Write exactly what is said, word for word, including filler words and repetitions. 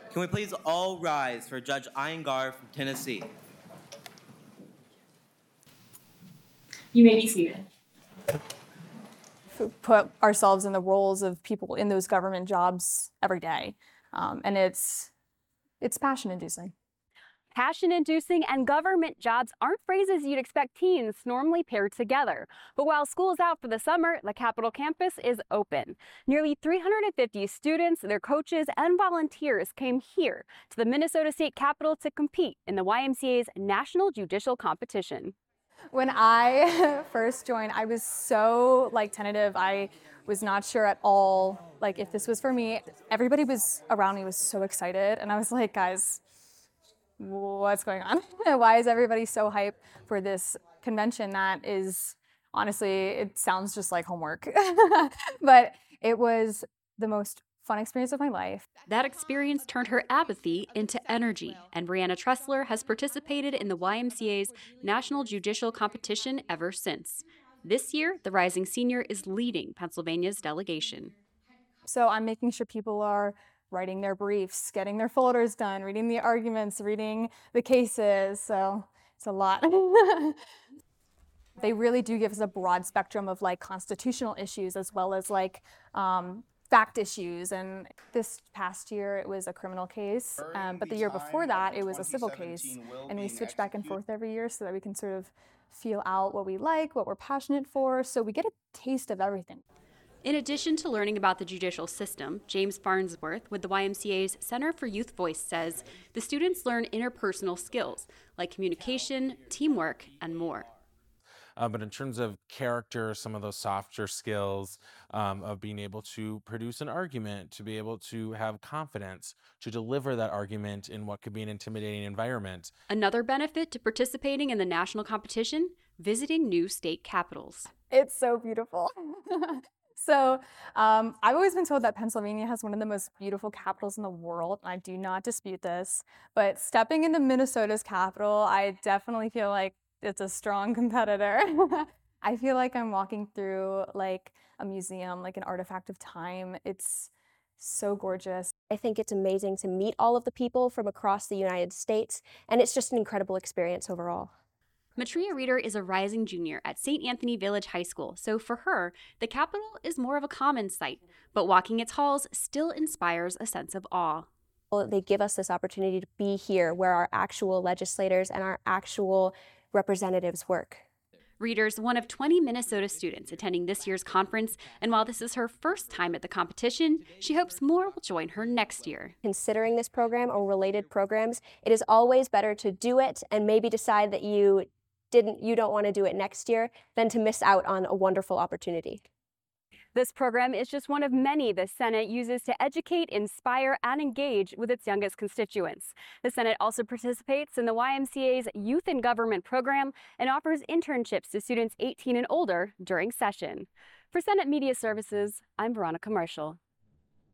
Can we please all rise for Judge Iyengar from Tennessee? You may be seated. Put ourselves in the roles of people in those government jobs every day. Um, and it's, it's passion-inducing. Passion-inducing and government jobs aren't phrases you'd expect teens normally paired together. But while school's out for the summer, the Capitol campus is open. Nearly three hundred fifty students, their coaches, and volunteers came here to the Minnesota State Capitol to compete in the Y M C A's National Judicial Competition. When I first joined, I was so like tentative. I was not sure at all like if this was for me. Everybody was around me was so excited, and I was like, guys, what's going on? Why is everybody so hyped for this convention that is, honestly, it sounds just like homework. But it was the most fun experience of my life. That experience turned her apathy into energy, and Brianna Tressler has participated in the Y M C A's National Judicial Competition ever since. This year, the rising senior is leading Pennsylvania's delegation. So I'm making sure people are writing their briefs, getting their folders done, reading the arguments, reading the cases, so it's a lot. They really do give us a broad spectrum of like constitutional issues as well as like um, fact issues, and this past year it was a criminal case, um, but the year before that it was a civil case, and we switch back and forth every year so that we can sort of feel out what we like, what we're passionate for, so we get a taste of everything. In addition to learning about the judicial system, James Farnsworth with the Y M C A's Center for Youth Voice says the students learn interpersonal skills like communication, teamwork, and more. Uh, but in terms of character, some of those softer skills um, of being able to produce an argument, to be able to have confidence, to deliver that argument in what could be an intimidating environment. Another benefit to participating in the national competition, visiting new state capitals. It's so beautiful. So um, I've always been told that Pennsylvania has one of the most beautiful capitals in the world, and I do not dispute this. But stepping into Minnesota's capital, I definitely feel like it's a strong competitor. I feel like I'm walking through like a museum, like an artifact of time. It's so gorgeous. I think it's amazing to meet all of the people from across the United States, and it's just an incredible experience overall. Matria Reeder is a rising junior at Saint Anthony Village High School, so for her, the Capitol is more of a common sight, but walking its halls still inspires a sense of awe. They give us this opportunity to be here where our actual legislators and our actual representatives work. Reeder's one of twenty Minnesota students attending this year's conference, and while this is her first time at the competition, she hopes more will join her next year. Considering this program or related programs, it is always better to do it and maybe decide that you didn't, you don't want to do it next year than to miss out on a wonderful opportunity. This program is just one of many the Senate uses to educate, inspire, and engage with its youngest constituents. The Senate also participates in the Y M C A's Youth in Government program and offers internships to students eighteen and older during session. For Senate Media Services, I'm Veronica Marshall.